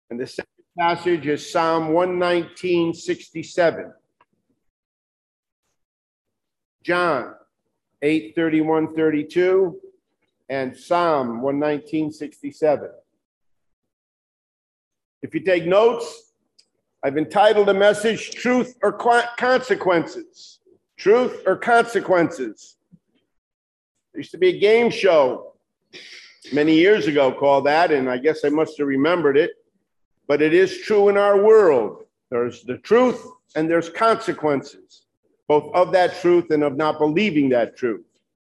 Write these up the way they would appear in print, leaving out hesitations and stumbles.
And the second passage is Psalm 119:67. John 8:31-32 and Psalm 119:67. If you take notes, I've entitled the message, Truth or Consequences? Truth or Consequences? There used to be a game show many years ago called that, and I guess I must have remembered it. But it is true in our world. There's the truth and there's consequences, both of that truth and of not believing that truth.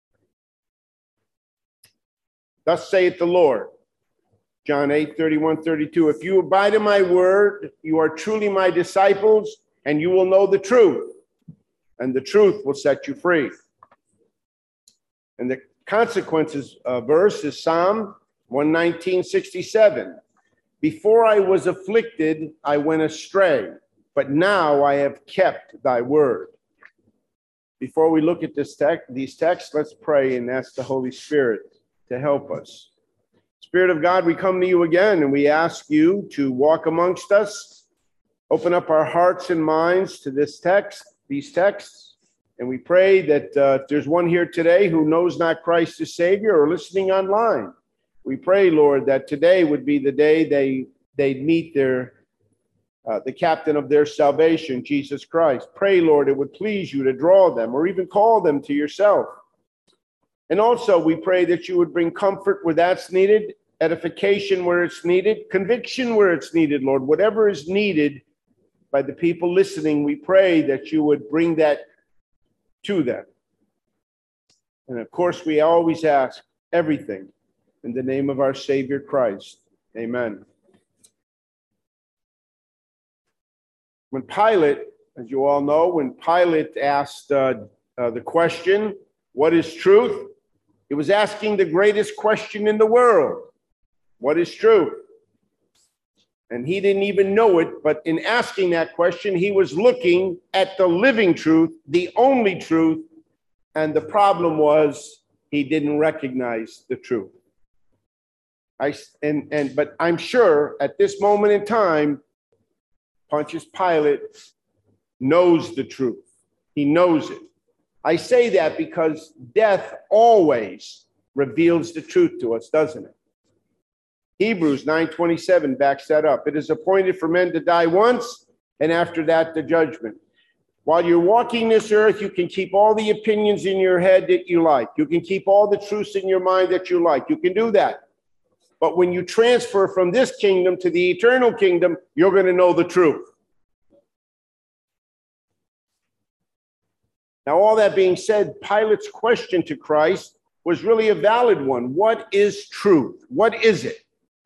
Thus saith the Lord, John 8:31-32, if you abide in my word, you are truly my disciples, and you will know the truth, and the truth will set you free. And the consequences verse is Psalm 119:67. Before I was afflicted, I went astray, but now I have kept thy word. Before we look at these texts, let's pray and ask the Holy Spirit to help us. Spirit of God, we come to you again, and we ask you to walk amongst us, open up our hearts and minds to these texts, and we pray that if there's one here today who knows not Christ as Savior or listening online, we pray, Lord, that today would be the day they'd meet the captain of their salvation, Jesus Christ. Pray, Lord, it would please you to draw them or even call them to yourself. And also, we pray that you would bring comfort where that's needed, edification where it's needed, conviction where it's needed, Lord. Whatever is needed by the people listening, we pray that you would bring that to them. And of course, we always ask everything in the name of our Savior Christ. Amen. When Pilate, as you all know, when Pilate asked the question, what is truth? He was asking the greatest question in the world. What is truth? And he didn't even know it, but in asking that question, he was looking at the living truth, the only truth, and the problem was he didn't recognize the truth. But I'm sure at this moment in time, Pontius Pilate knows the truth. He knows it. I say that because death always reveals the truth to us, doesn't it? Hebrews 9:27 backs that up. It is appointed for men to die once, and after that, the judgment. While you're walking this earth, you can keep all the opinions in your head that you like. You can keep all the truths in your mind that you like. You can do that. But when you transfer from this kingdom to the eternal kingdom, you're going to know the truth. Now, all that being said, Pilate's question to Christ was really a valid one. What is truth? What is it?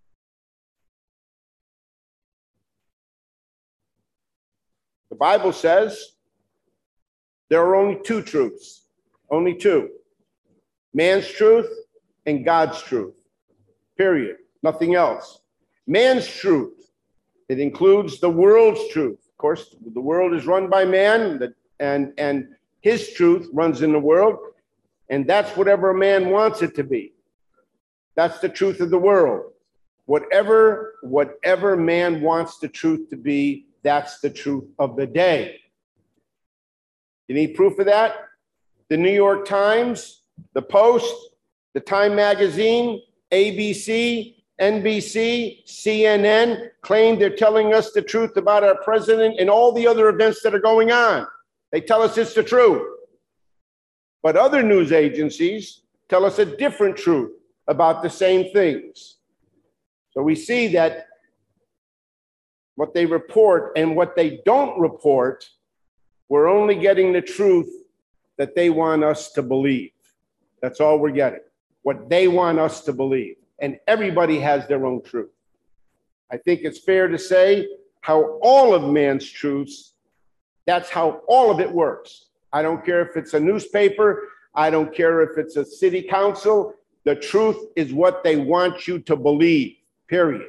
The Bible says there are only two truths, only two. Man's truth and God's truth. Period. Nothing else. Man's truth. It includes the world's truth. Of course, the world is run by man, and his truth runs in the world, and that's whatever a man wants it to be. That's the truth of the world. Whatever man wants the truth to be, that's the truth of the day. You need proof of that? The New York Times, the Post, the Time Magazine, ABC, NBC, CNN claim they're telling us the truth about our president and all the other events that are going on. They tell us it's the truth. But other news agencies tell us a different truth about the same things. So we see that what they report and what they don't report, we're only getting the truth that they want us to believe. That's all we're getting. What they want us to believe. And everybody has their own truth. I think it's fair to say how all of man's truths, that's how all of it works. I don't care if it's a newspaper. I don't care if it's a city council. The truth is what they want you to believe, period.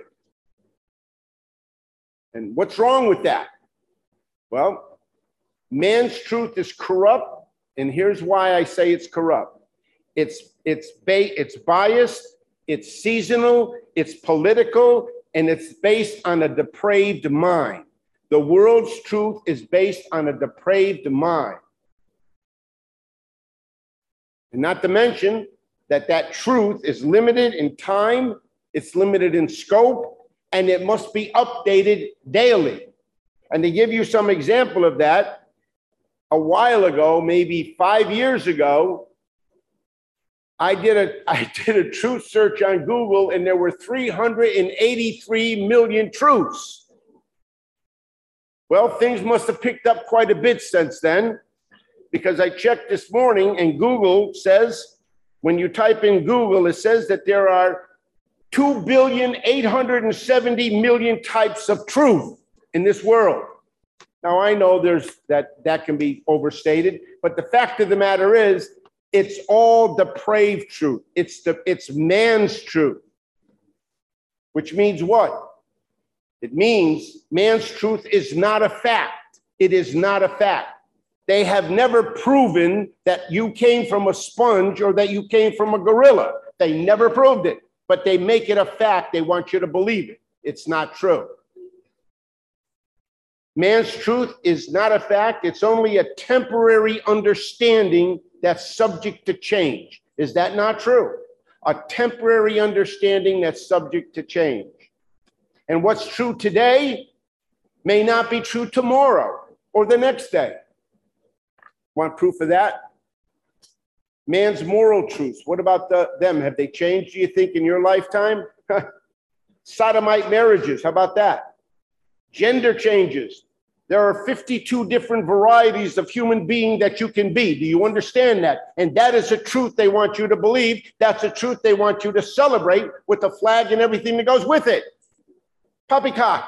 And what's wrong with that? Well, man's truth is corrupt, and here's why I say it's corrupt. It's biased, it's seasonal, it's political, and it's based on a depraved mind. The world's truth is based on a depraved mind. And not to mention that truth is limited in time, it's limited in scope, and it must be updated daily. And to give you some example of that, a while ago, maybe 5 years ago, I did a truth search on Google, and there were 383 million truths. Well, things must have picked up quite a bit since then, because I checked this morning, and Google says, when you type in Google, it says that there are 2,870,000,000 types of truth in this world. Now, I know that can be overstated, but the fact of the matter is, it's all depraved truth. It's man's truth, which means what? It means man's truth is not a fact. It is not a fact. They have never proven that you came from a sponge or that you came from a gorilla. They never proved it, but they make it a fact. They want you to believe it. It's not true. Man's truth is not a fact. It's only a temporary understanding that's subject to change. Is that not true? A temporary understanding that's subject to change. And what's true today may not be true tomorrow or the next day. Want proof of that? Man's moral truths. What about them? Have they changed, do you think, in your lifetime? Sodomite marriages. How about that? Gender changes. There are 52 different varieties of human being that you can be. Do you understand that? And that is a truth they want you to believe. That's a truth they want you to celebrate with the flag and everything that goes with it. Poppycock.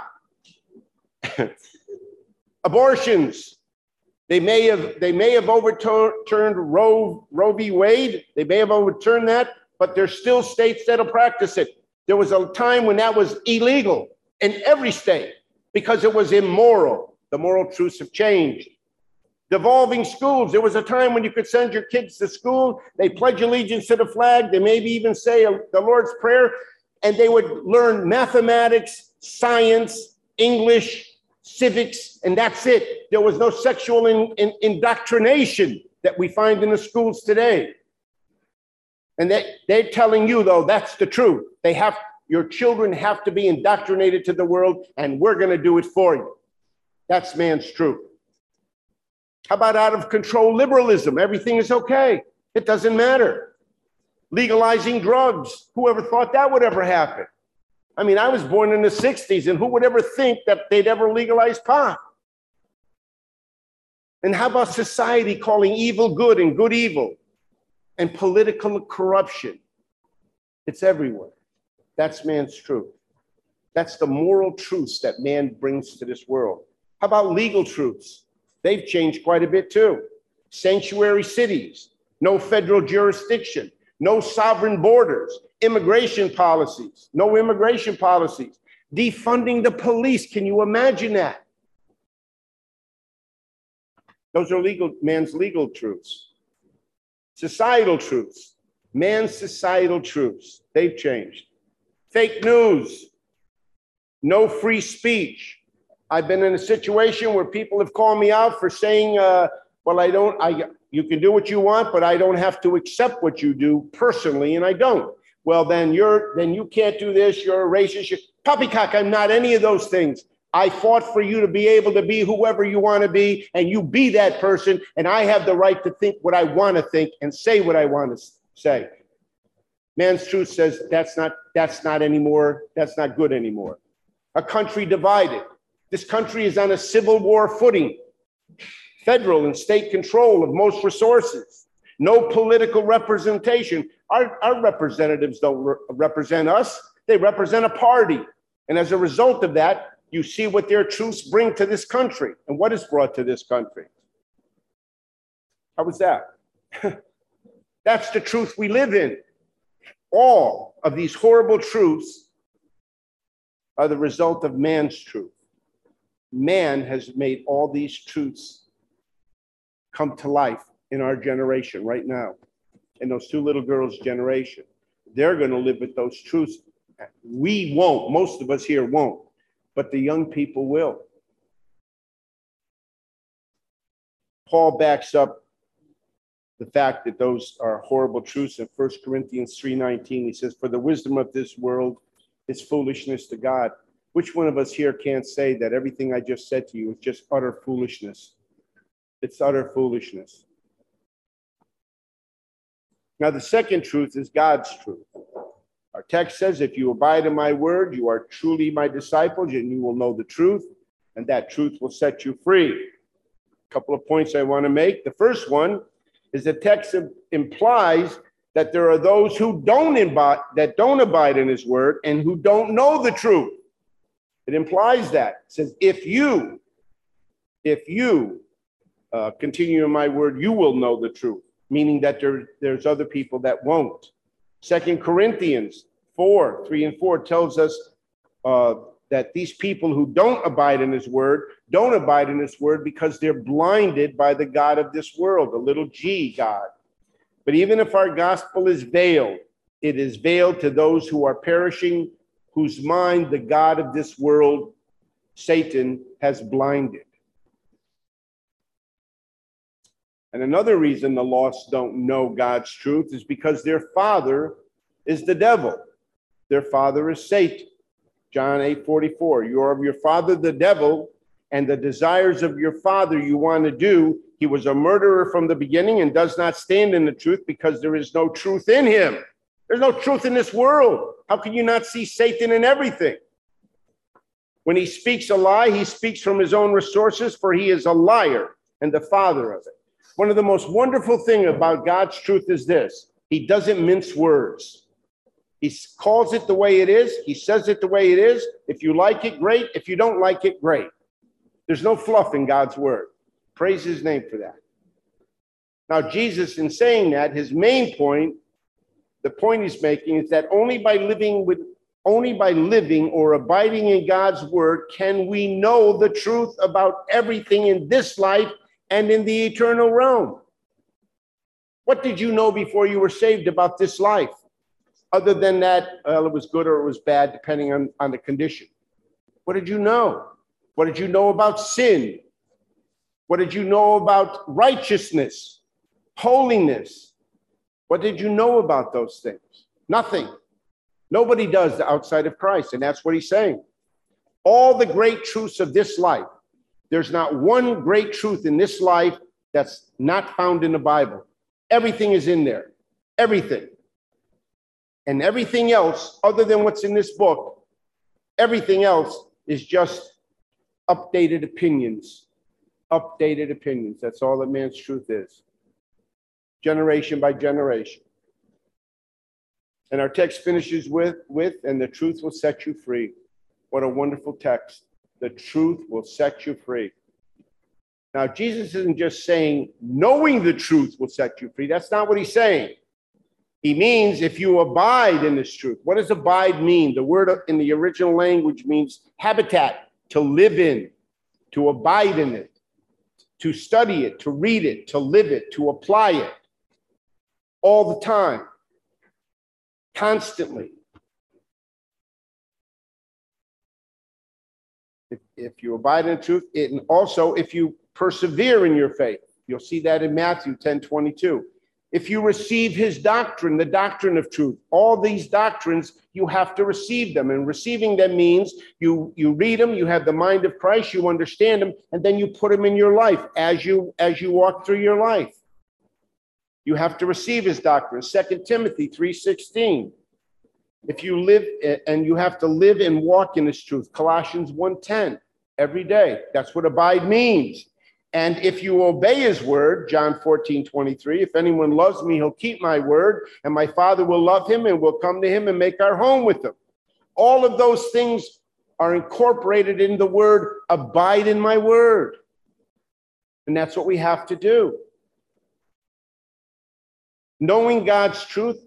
Abortions. They may have overturned Roe v. Wade. They may have overturned that, but there's still states that'll practice it. There was a time when that was illegal in every state because it was immoral. The moral truths have changed. Devolving schools. There was a time when you could send your kids to school. They pledge allegiance to the flag. They maybe even say the Lord's Prayer, and they would learn mathematics, science, English, civics, and that's it. There was no sexual indoctrination that we find in the schools today. And they're telling you, though, that's the truth. Your children have to be indoctrinated to the world, and we're going to do it for you. That's man's truth. How about out of control liberalism? Everything is okay. It doesn't matter. Legalizing drugs. Whoever thought that would ever happen? I mean, I was born in the 60s, and who would ever think that they'd ever legalize pot? And how about society calling evil good and good evil? And political corruption. It's everywhere. That's man's truth. That's the moral truths that man brings to this world. How about legal truths? They've changed quite a bit too. Sanctuary cities, no federal jurisdiction, no sovereign borders, immigration policies, no immigration policies, defunding the police. Can you imagine that? Those are man's legal truths. Societal truths, man's societal truths. They've changed. Fake news, no free speech. I've been in a situation where people have called me out for saying, you can do what you want, but I don't have to accept what you do personally, and I don't. Well, then you can't do this, you're a racist. Poppycock, I'm not any of those things. I fought for you to be able to be whoever you want to be, and you be that person, and I have the right to think what I want to think and say what I want to say. Man's truth says that's not anymore, that's not good anymore. A country divided. This country is on a civil war footing. Federal and state control of most resources. No political representation. Our representatives don't represent us. They represent a party. And as a result of that, you see what their truths bring to this country and what is brought to this country. How was that? That's the truth we live in. All of these horrible truths are the result of man's truth. Man has made all these truths come to life in our generation right now, in those two little girls' generation. They're going to live with those truths We won't. Most of us here won't. But the young people will. Paul backs up the fact that those are horrible truths in 1 Corinthians 3:19. He says, for the wisdom of this world is foolishness to God. Which one of us here can't say that everything I just said to you is just utter foolishness? It's utter foolishness. Now, the second truth is God's truth. Our text says, if you abide in my word, you are truly my disciples, and you will know the truth, and that truth will set you free. A couple of points I want to make. The first one is the text implies that there are those who don't abide in his word and who don't know the truth. It implies that. It says, if you continue in my word, you will know the truth, meaning that there's other people that won't. 2 Corinthians 4:3-4 tells us that these people who don't abide in his word don't abide in his word because they're blinded by the God of this world, the little g God. But even if our gospel is veiled, it is veiled to those who are perishing, whose mind the God of this world, Satan, has blinded. And another reason the lost don't know God's truth is because their father is the devil. Their father is Satan. John 8:44, you are of your father the devil, and the desires of your father you want to do. He was a murderer from the beginning and does not stand in the truth because there is no truth in him. There's no truth in this world. How can you not see Satan in everything? When he speaks a lie, he speaks from his own resources, for he is a liar and the father of it. One of the most wonderful things about God's truth is this: he doesn't mince words. He calls it the way it is. He says it the way it is. If you like it, great. If you don't like it, great. There's no fluff in God's word. Praise his name for that. Now, Jesus, in saying that, his main point, the point he's making is that only by living or abiding in God's word can we know the truth about everything in this life and in the eternal realm. What did you know before you were saved about this life? Other than that, well, it was good or it was bad, depending on the condition. What did you know? What did you know about sin? What did you know about righteousness, holiness? What did you know about those things? Nothing. Nobody does outside of Christ, and that's what he's saying. All the great truths of this life, there's not one great truth in this life that's not found in the Bible. Everything is in there. Everything. And everything else, other than what's in this book, everything else is just updated opinions. Updated opinions. That's all that man's truth is. Generation by generation. And our text finishes with, and the truth will set you free. What a wonderful text. The truth will set you free. Now, Jesus isn't just saying knowing the truth will set you free. That's not what he's saying. He means if you abide in this truth. What does abide mean? The word in the original language means habitat, to live in, to abide in it, to study it, to read it, to live it, to apply it all the time, constantly. If you abide in the truth, and also if you persevere in your faith, you'll see that in Matthew 10:22. If you receive his doctrine, the doctrine of truth, all these doctrines, you have to receive them. And receiving them means you read them, you have the mind of Christ, you understand them, and then you put them in your life as you walk through your life. You have to receive his doctrine. 2 Timothy 3:16. If you live, and you have to live and walk in this truth. Colossians 1:10, every day. That's what abide means. And if you obey his word, John 14:23, if anyone loves me, he'll keep my word, and my Father will love him and will come to him and make our home with him. All of those things are incorporated in the word, abide in my word. And that's what we have to do. Knowing God's truth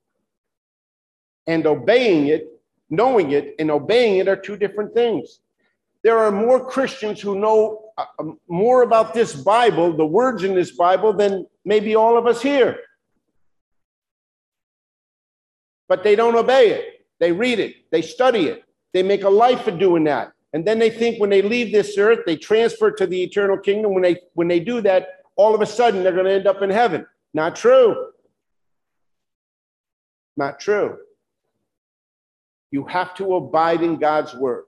and obeying it, knowing it and obeying it are two different things. There are more Christians who know more about this Bible, the words in this Bible, than maybe all of us here. But they don't obey it. They read it. They study it. They make a life of doing that. And then they think when they leave this earth, they transfer to the eternal kingdom. When they do that, all of a sudden they're going to end up in heaven. Not true. Not true. You have to abide in God's word.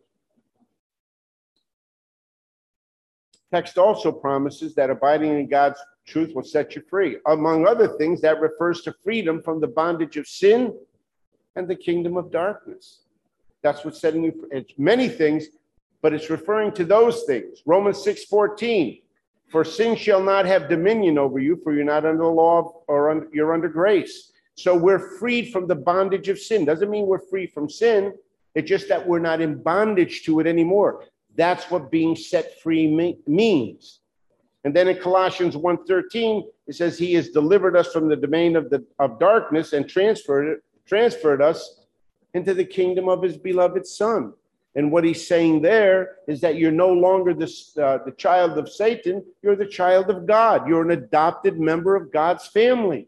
Text also promises that abiding in God's truth will set you free. Among other things, that refers to freedom from the bondage of sin and the kingdom of darkness. That's what's setting you free. It's many things, but it's referring to those things. Romans 6:14, for sin shall not have dominion over you, for you're not under the law, or you're under grace. So we're freed from the bondage of sin. Doesn't mean we're free from sin. It's just that we're not in bondage to it anymore. That's what being set free means. And then in Colossians 1:13, it says he has delivered us from the domain of darkness and transferred us into the kingdom of his beloved Son. And what he's saying there is that you're no longer the child of Satan. You're the child of God. You're an adopted member of God's family.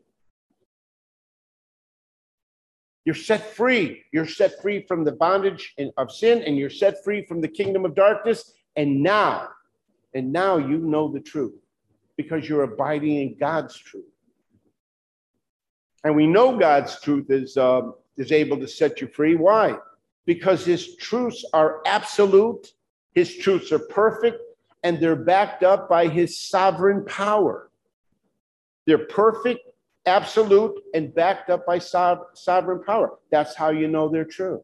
You're set free. You're set free from the bondage of sin, and you're set free from the kingdom of darkness. And now you know the truth because you're abiding in God's truth. And we know God's truth is able to set you free. Why? Because his truths are absolute, his truths are perfect, and they're backed up by his sovereign power. They're perfect, absolute, and backed up by sovereign power. That's how you know they're true.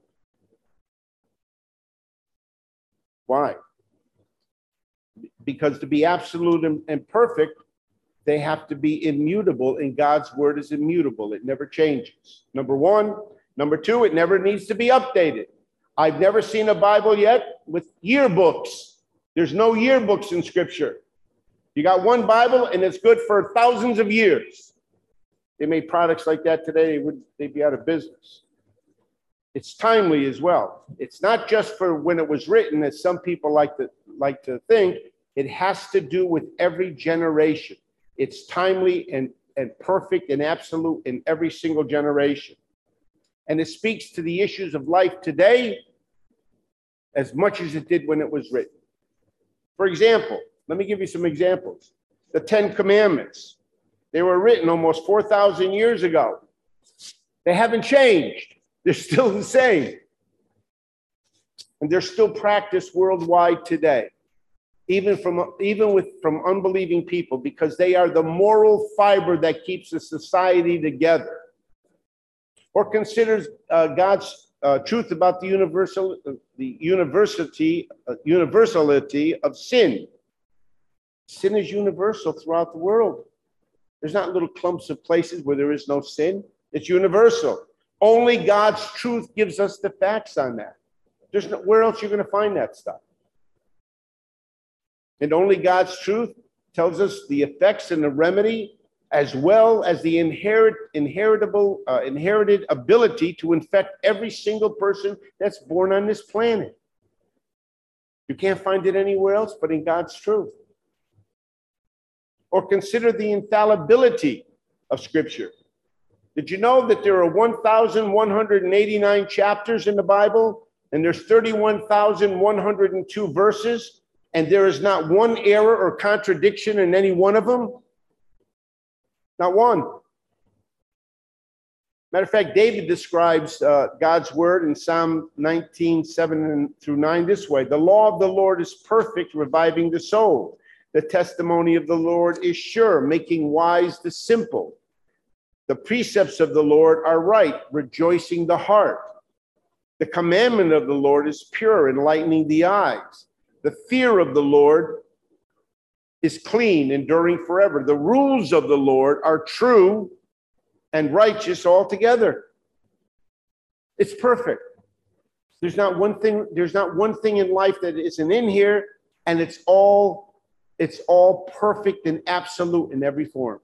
Why? Because to be absolute and perfect, they have to be immutable, and God's word is immutable. It never changes. Number one. Number two, it never needs to be updated. I've never seen a Bible yet with yearbooks. There's no yearbooks in Scripture. You got one Bible, and it's good for thousands of years. They made products like that today, they'd be out of business. It's timely as well. It's not just for when it was written, as some people like to think. It has to do with every generation. It's timely and perfect and absolute in every single generation. And it speaks to the issues of life today as much as it did when it was written. For example, let me give you some examples. The Ten Commandments. They were written almost 4,000 years ago. They haven't changed. They're still the same. And they're still practiced worldwide today, even from unbelieving people, because they are the moral fiber that keeps a society together. Or considers God's truth about the universality of sin. Sin is universal throughout the world. There's not little clumps of places where there is no sin. It's universal. Only God's truth gives us the facts on that. Where else are you going to find that stuff? And only God's truth tells us the effects and the remedy, as well as the inherited ability to infect every single person that's born on this planet. You can't find it anywhere else but in God's truth. Or consider the infallibility of Scripture. Did you know that there are 1,189 chapters in the Bible, and there's 31,102 verses, and there is not one error or contradiction in any one of them? Not one. Matter of fact, David describes God's word in Psalm 19, 7-9 this way. The law of the Lord is perfect, reviving the soul. The testimony of the Lord is sure, making wise the simple. The precepts of the Lord are right, rejoicing the heart. The commandment of the Lord is pure, enlightening the eyes. The fear of the Lord is clean, enduring forever. The rules of the Lord are true and righteous altogether. It's perfect. There's not one thing in life that isn't in here, and it's all perfect and absolute in every form.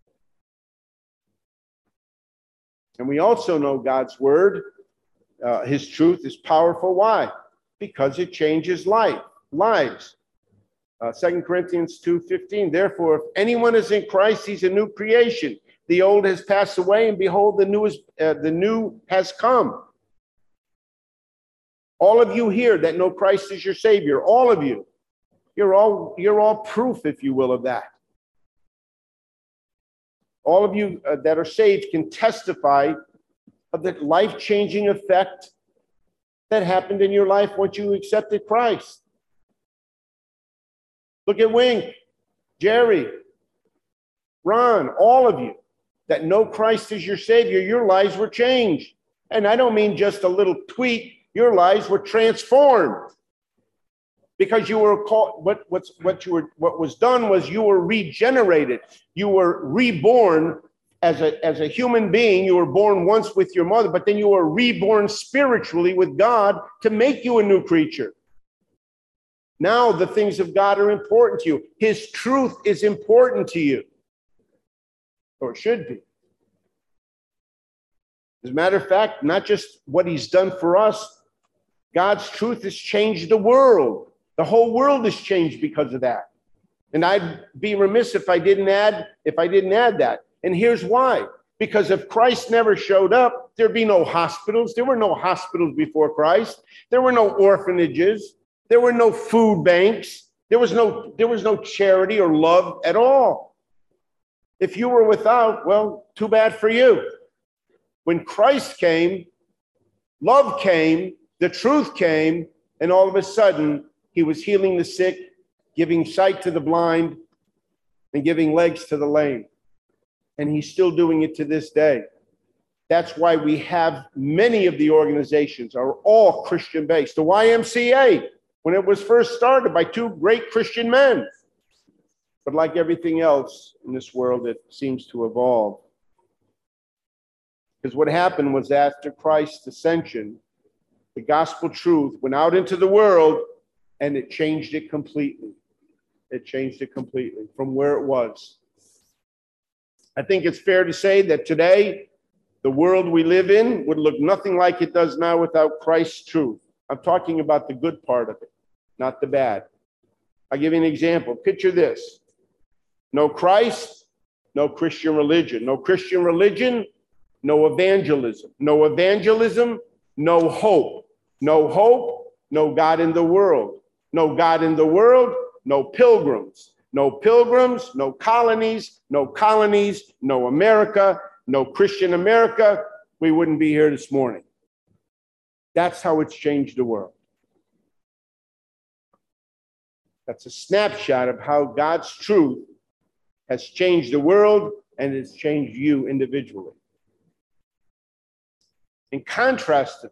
And we also know God's word, his truth is powerful. Why? Because it changes lives. 2 Corinthians 2:15, therefore, if anyone is in Christ, he's a new creation. The old has passed away, and behold, the new has come. All of you here that know Christ as your Savior, all of you, you're all proof, if you will, of that. All of you that are saved can testify of the life-changing effect that happened in your life once you accepted Christ. Look at Wink, Jerry, Ron, all of you that know Christ as your Savior, your lives were changed. And I don't mean just a little tweak, your lives were transformed. Because you were called, what was done was you were regenerated. You were reborn as a human being. You were born once with your mother, but then you were reborn spiritually with God to make you a new creature. Now the things of God are important to you. His truth is important to you, or it should be. As a matter of fact, not just what he's done for us, God's truth has changed the world. The whole world has changed because of that. And I'd be remiss if I didn't add that. And here's why. Because if Christ never showed up, there'd be no hospitals. There were no hospitals before Christ. There were no orphanages. There were no food banks. There was no charity or love at all. If you were without, well, too bad for you. When Christ came, love came, the truth came, and all of a sudden, he was healing the sick, giving sight to the blind, and giving legs to the lame. And he's still doing it to this day. That's why we have many of the organizations are all Christian-based. The YMCA, when it was first started by two great Christian men. But like everything else in this world, it seems to evolve. Because what happened was after Christ's ascension, the gospel truth went out into the world and it changed it completely. It changed it completely from where it was. I think it's fair to say that today, the world we live in would look nothing like it does now without Christ's truth. I'm talking about the good part of it, not the bad. I'll give you an example. Picture this. No Christ, no Christian religion. No Christian religion, no evangelism. No evangelism, no hope. No hope, no God in the world. No God in the world, no pilgrims. No pilgrims, no colonies, no colonies, no America, no Christian America. We wouldn't be here this morning. That's how it's changed the world. That's a snapshot of how God's truth has changed the world and it's changed you individually. In contrast to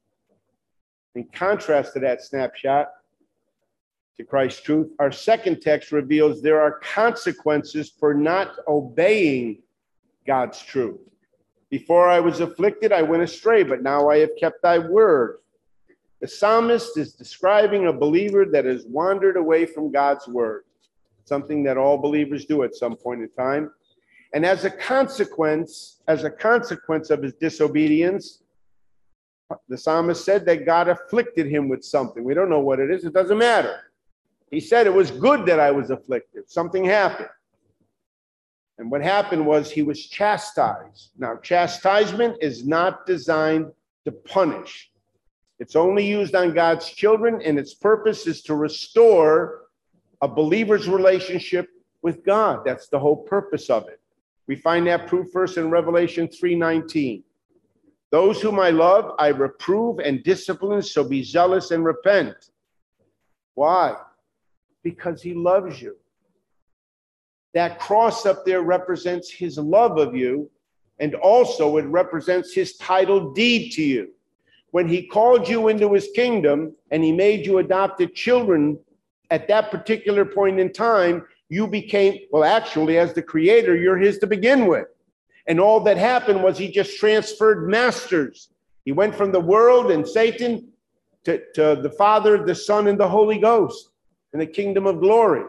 that snapshot to Christ's truth, our second text reveals there are consequences for not obeying God's truth. Before I was afflicted, I went astray, but now I have kept thy word. The psalmist is describing a believer that has wandered away from God's word, something that all believers do at some point in time. And as a consequence of his disobedience, the psalmist said that God afflicted him with something. We don't know what it is. It doesn't matter. He said it was good that I was afflicted. Something happened. And what happened was he was chastised. Now, chastisement is not designed to punish. It's only used on God's children, and its purpose is to restore a believer's relationship with God. That's the whole purpose of it. We find that proof first in Revelation 3:19. Those whom I love, I reprove and discipline, so be zealous and repent. Why? Because he loves you. That cross up there represents his love of you, and also it represents his title deed to you. When he called you into his kingdom and he made you adopted children, at that particular point in time, you became, well, actually, as the creator, you're his to begin with. And all that happened was he just transferred masters. He went from the world and Satan to the Father, the Son, and the Holy Ghost in the kingdom of glory.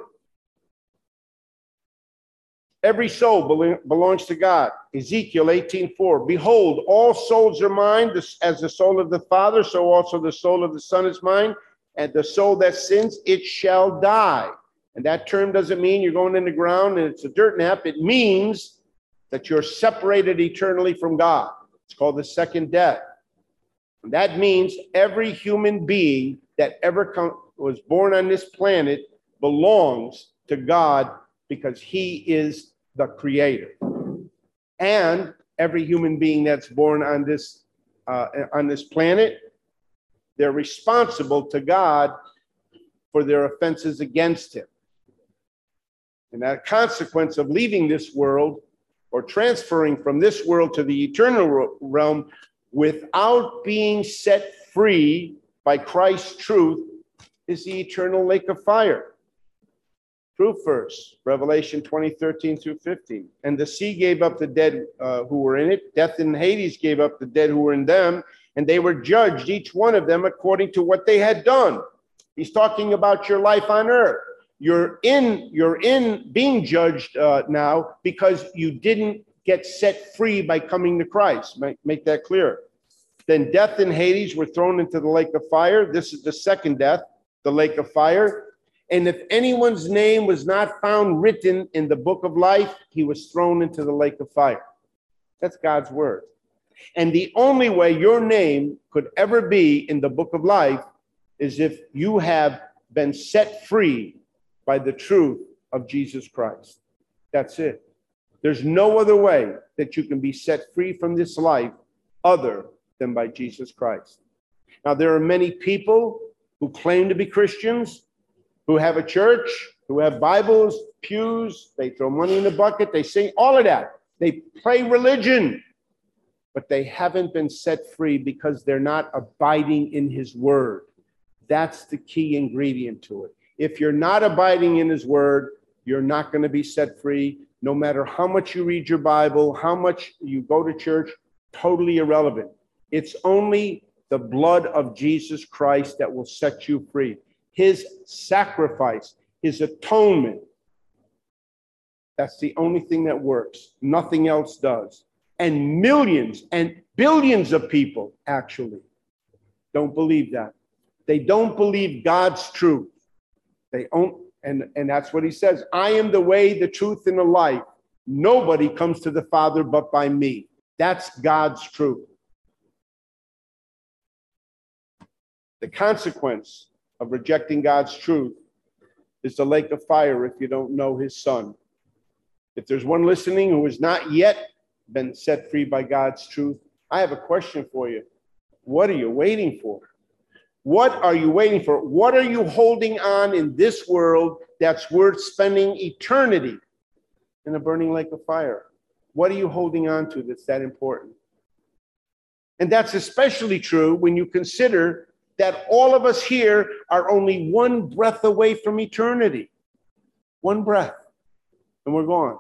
Every soul belongs to God. Ezekiel 18:4. Behold, all souls are mine, as the soul of the Father, so also the soul of the Son is mine. And the soul that sins, it shall die. And that term doesn't mean you're going in the ground and it's a dirt nap. It means that you're separated eternally from God. It's called the second death. That means every human being that ever was born on this planet belongs to God because he is the creator. And every human being that's born on this planet, they're responsible to God for their offenses against him. And that consequence of leaving this world or transferring from this world to the eternal realm without being set free by Christ's truth is the eternal lake of fire. Proof verse, Revelation 20:13-15. And the sea gave up the dead who were in it. Death and Hades gave up the dead who were in them. And they were judged, each one of them, according to what they had done. He's talking about your life on earth. You're in being judged now because you didn't get set free by coming to Christ. Make that clear. Then death and Hades were thrown into the lake of fire. This is the second death, the lake of fire. And if anyone's name was not found written in the book of life, he was thrown into the lake of fire. That's God's word. And the only way your name could ever be in the book of life is if you have been set free by the truth of Jesus Christ. That's it. There's no other way that you can be set free from this life other than by Jesus Christ. Now, there are many people who claim to be Christians, who have a church, who have Bibles, pews, they throw money in the bucket, they sing, all of that. They play religion, but they haven't been set free because they're not abiding in his word. That's the key ingredient to it. If you're not abiding in his word, you're not going to be set free. No matter how much you read your Bible, how much you go to church, totally irrelevant. It's only the blood of Jesus Christ that will set you free. His sacrifice, his atonement. That's the only thing that works. Nothing else does. And millions and billions of people actually don't believe that. They don't believe God's truth. They don't, and that's what he says. I am the way, the truth, and the life. Nobody comes to the Father but by me. That's God's truth. The consequence of rejecting God's truth is the lake of fire if you don't know his son. If there's one listening who has not yet been set free by God's truth, I have a question for you. What are you waiting for? What are you waiting for? What are you holding on in this world that's worth spending eternity in a burning lake of fire? What are you holding on to that's that important? And that's especially true when you consider that all of us here are only one breath away from eternity. One breath, and we're gone.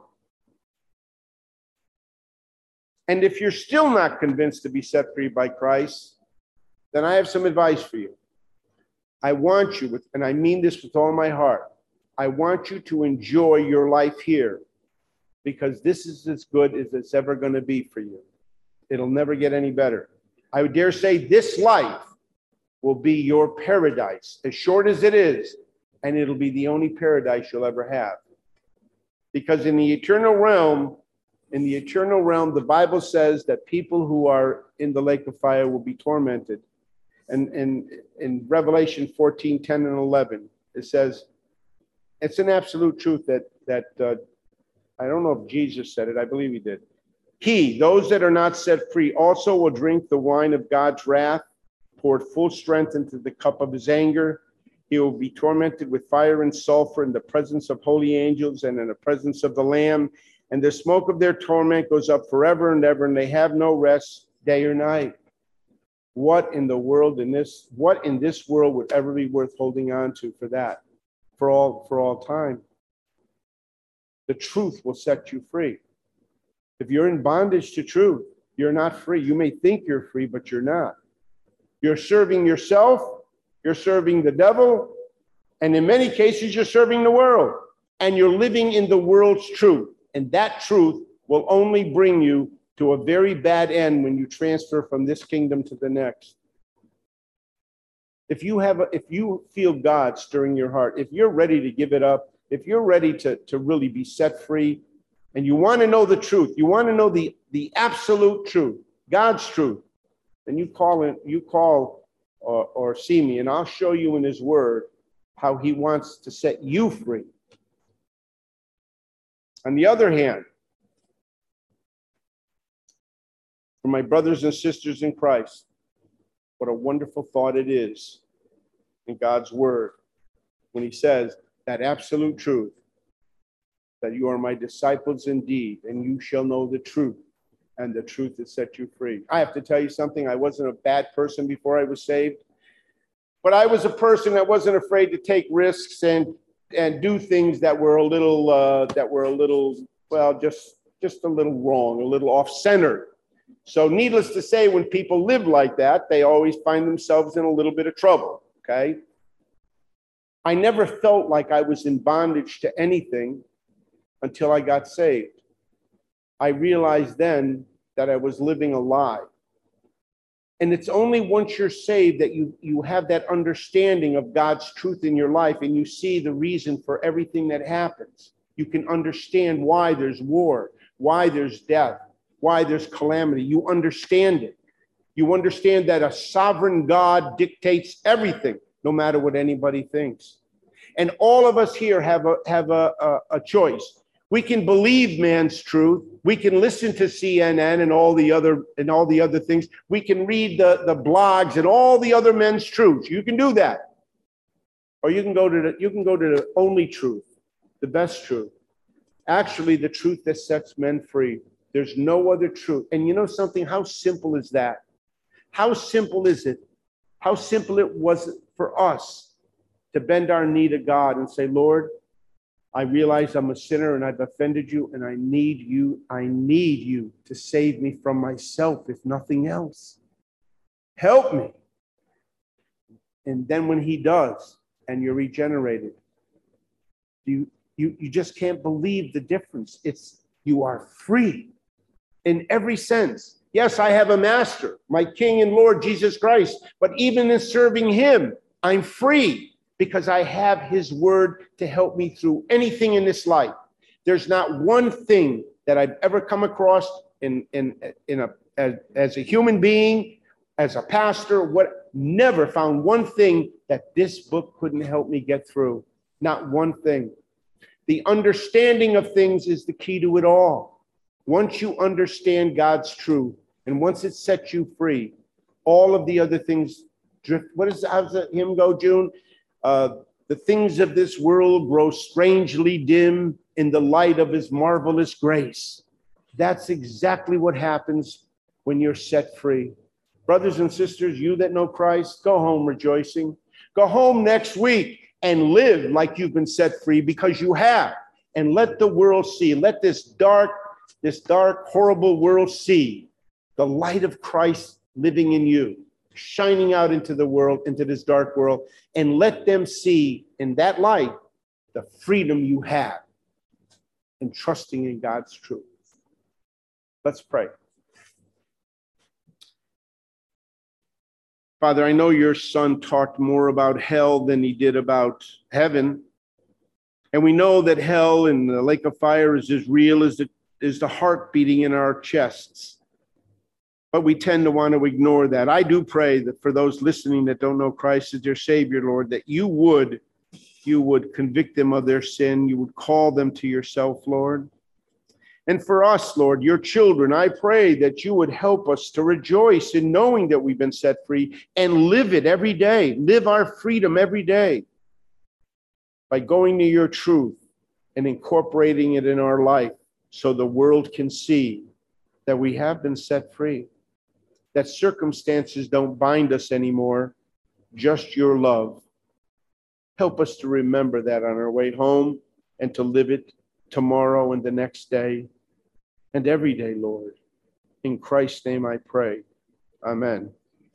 And if you're still not convinced to be set free by Christ, then I have some advice for you. I want you, and I mean this with all my heart, I want you to enjoy your life here because this is as good as it's ever going to be for you. It'll never get any better. I would dare say this life will be your paradise, as short as it is, and it'll be the only paradise you'll ever have. Because in the eternal realm, the Bible says that people who are in the lake of fire will be tormented. And in Revelation 14:10 and 11, it says, it's an absolute truth that I don't know if Jesus said it, I believe he did. Those that are not set free, also will drink the wine of God's wrath, poured full strength into the cup of his anger. He will be tormented with fire and sulfur in the presence of holy angels and in the presence of the Lamb. And the smoke of their torment goes up forever and ever, and they have no rest day or night. What in this world would ever be worth holding on to for that? For all time. The truth will set you free. If you're in bondage to truth, you're not free. You may think you're free, but you're not. You're serving yourself, you're serving the devil, and in many cases, you're serving the world. And you're living in the world's truth. And that truth will only bring you to a very bad end when you transfer from this kingdom to the next. If you feel God stirring your heart, if you're ready to give it up, if you're ready to really be set free, and you want to know the truth, you want to know the absolute truth, God's truth, then you call or see me, and I'll show you in his word how he wants to set you free. On the other hand, for my brothers and sisters in Christ, what a wonderful thought it is in God's word when he says that absolute truth, that you are my disciples indeed, and you shall know the truth, and the truth will set you free. I have to tell you something. I wasn't a bad person before I was saved, but I was a person that wasn't afraid to take risks and do things that were a little, well, just a little wrong, a little off-centered. So needless to say, when people live like that, they always find themselves in a little bit of trouble, okay? I never felt like I was in bondage to anything until I got saved. I realized then that I was living a lie. And it's only once you're saved that you have that understanding of God's truth in your life, and you see the reason for everything that happens. You can understand why there's war, why there's death, why there's calamity. You understand it. You understand that a sovereign God dictates everything, no matter what anybody thinks. And all of us here have a choice. We can believe man's truth. We can listen to CNN and all the other things. We can read the blogs and all the other men's truths. You can do that, or you can go to the only truth, the best truth. Actually, the truth that sets men free. There's no other truth. And you know something? How simple is that? How simple is it? How simple it was for us to bend our knee to God and say, Lord, I realize I'm a sinner and I've offended you, and I need you. I need you to save me from myself, if nothing else. Help me. And then when he does, and you're regenerated, you just can't believe the difference. You are free in every sense. Yes, I have a master, my King and Lord Jesus Christ, but even in serving him, I'm free, because I have his word to help me through anything in this life. There's not one thing that I've ever come across as a human being, as a pastor, never found one thing that this book couldn't help me get through. Not one thing. The understanding of things is the key to it all. Once you understand God's truth, and once it sets you free, all of the other things drift. How's the hymn go, June? The things of this world grow strangely dim in the light of his marvelous grace. That's exactly what happens when you're set free. Brothers and sisters, you that know Christ, go home rejoicing. Go home next week and live like you've been set free, because you have. And let the world see. Let this dark, horrible world see the light of Christ living in you, shining out into the world, into this dark world, and let them see in that light the freedom you have in trusting in God's truth. Let's pray. Father, I know your son talked more about hell than he did about heaven. And we know that hell and the lake of fire is as real as the heart beating in our chests. But we tend to want to ignore that. I do pray that for those listening that don't know Christ as their Savior, Lord, that you would convict them of their sin. You would call them to yourself, Lord. And for us, Lord, your children, I pray that you would help us to rejoice in knowing that we've been set free and live it every day. Live our freedom every day by going to your truth and incorporating it in our life so the world can see that we have been set free, that circumstances don't bind us anymore, just your love. Help us to remember that on our way home and to live it tomorrow and the next day and every day, Lord. In Christ's name I pray. Amen.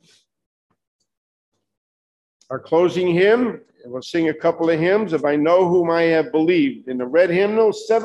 Our closing hymn, we'll sing a couple of hymns. If I know whom I have believed, in the red hymnal, 7.